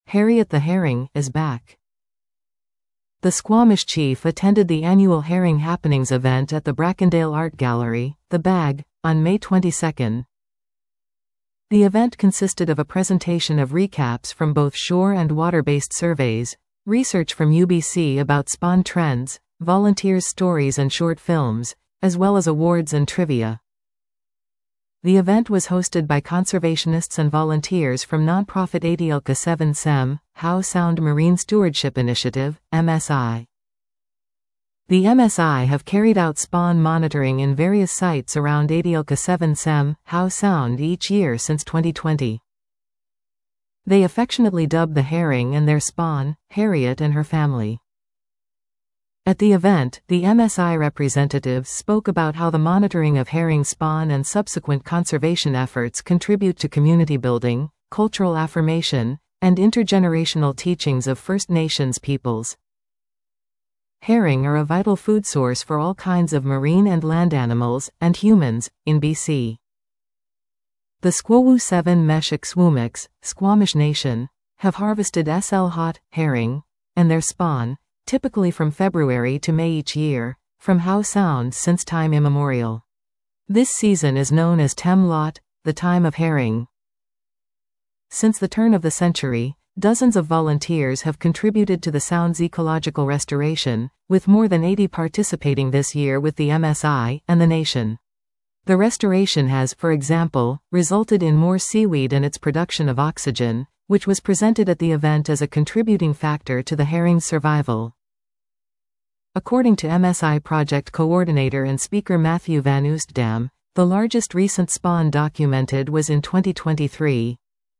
Harriet the Herring is back. The Squamish chief attended the annual Herring Happenings event at the Brackendale Art Gallery, The Bag, on May 22. The event consisted of a presentation of recaps from both shore and water-based surveys, research from UBC about spawn trends, volunteers' stories and short films, as well as awards and trivia. The event was hosted by conservationists and volunteers from nonprofit Adielka 7 SEM, Howe Sound Marine Stewardship Initiative, MSI. The MSI have carried out spawn monitoring in various sites around Adielka 7 SEM, Howe Sound each year since 2020. They affectionately dubbed the herring and their spawn, Harriet and her family. At the event, the MSI representatives spoke about how the monitoring of herring spawn and subsequent conservation efforts contribute to community building, cultural affirmation, and intergenerational teachings of First Nations peoples. Herring are a vital food source for all kinds of marine and land animals, and humans, in BC. The Squawu 7 Meshik Swumix, Squamish Nation, have harvested SL hot herring and their spawn, typically from February to May each year, from Howe Sound since time immemorial. This season is known as Temlot, the time of herring. Since the turn of the century, dozens of volunteers have contributed to the Sound's ecological restoration, with more than 80 participating this year with the MSI and the nation. The restoration has, for example, resulted in more seaweed and its production of oxygen, which was presented at the event as a contributing factor to the herring's survival. According to MSI project coordinator and speaker Matthew Van Oostdam, the largest recent spawn documented was in 2023.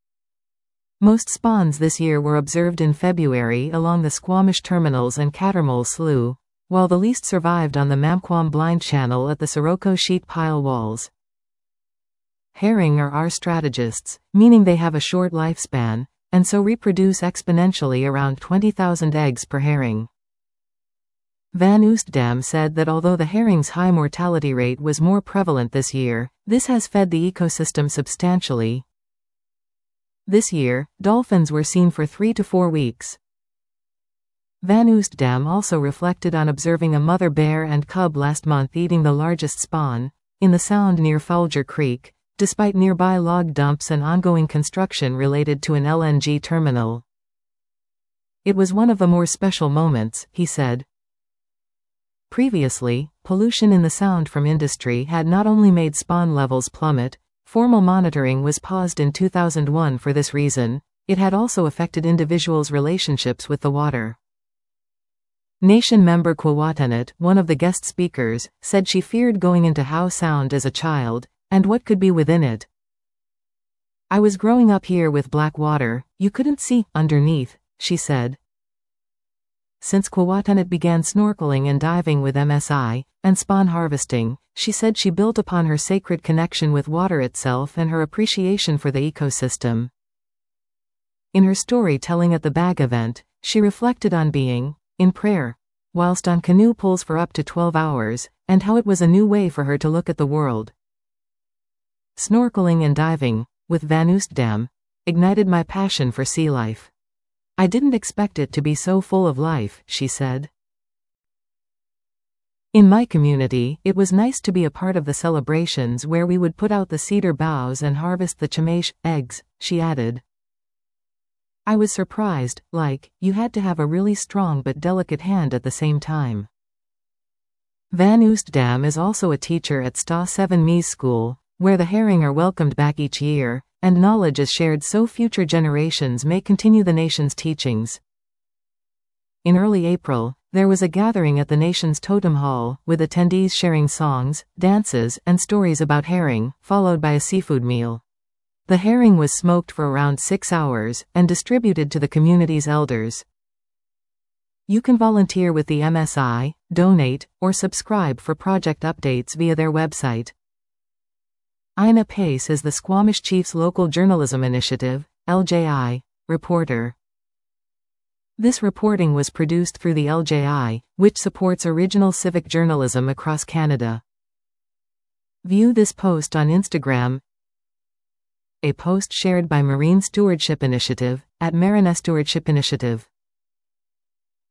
Most spawns this year were observed in February along the Squamish terminals and Cattermole Slough, while the least survived on the Mamquam Blind Channel at the Sirocco Sheet Pile Walls. Herring are strategists, meaning they have a short lifespan, and so reproduce exponentially around 20,000 eggs per herring. Van Oostdam said that although the herring's high mortality rate was more prevalent this year, this has fed the ecosystem substantially. This year, dolphins were seen for 3 to 4 weeks. Van Oostdam also reflected on observing a mother bear and cub last month eating the largest spawn, in the Sound near Folger Creek, despite nearby log dumps and ongoing construction related to an LNG terminal. It was one of the more special moments, he said. Previously, pollution in the Sound from industry had not only made spawn levels plummet, formal monitoring was paused in 2001 for this reason, it had also affected individuals' relationships with the water. Nation member Kwawatanut, one of the guest speakers, said she feared going into Howe Sound as a child, and what could be within it. "I was growing up here with black water, you couldn't see underneath," she said. Since Kwawatanut began snorkeling and diving with MSI, and spawn harvesting, she said she built upon her sacred connection with water itself and her appreciation for the ecosystem. In her storytelling at the BAG event, she reflected on being in prayer whilst on canoe pulls for up to 12 hours, and how it was a new way for her to look at the world. "Snorkeling and diving, with Van Oostdam, ignited my passion for sea life. I didn't expect it to be so full of life," she said. "In my community, it was nice to be a part of the celebrations where we would put out the cedar boughs and harvest the chamash eggs," she added. "I was surprised, you had to have a really strong but delicate hand at the same time." Van Oostdam is also a teacher at Sta 7 Mies School, where the herring are welcomed back each year, and knowledge is shared so future generations may continue the nation's teachings. In early April, there was a gathering at the nation's Totem Hall, with attendees sharing songs, dances, and stories about herring, followed by a seafood meal. The herring was smoked for around 6 hours, and distributed to the community's elders. You can volunteer with the MSI, donate, or subscribe for project updates via their website. Ina Pace is the Squamish Chiefs Local Journalism Initiative, LJI, reporter. This reporting was produced through the LJI, which supports original civic journalism across Canada. View this post on Instagram. a post shared by Marine Stewardship Initiative, at Marine Stewardship Initiative.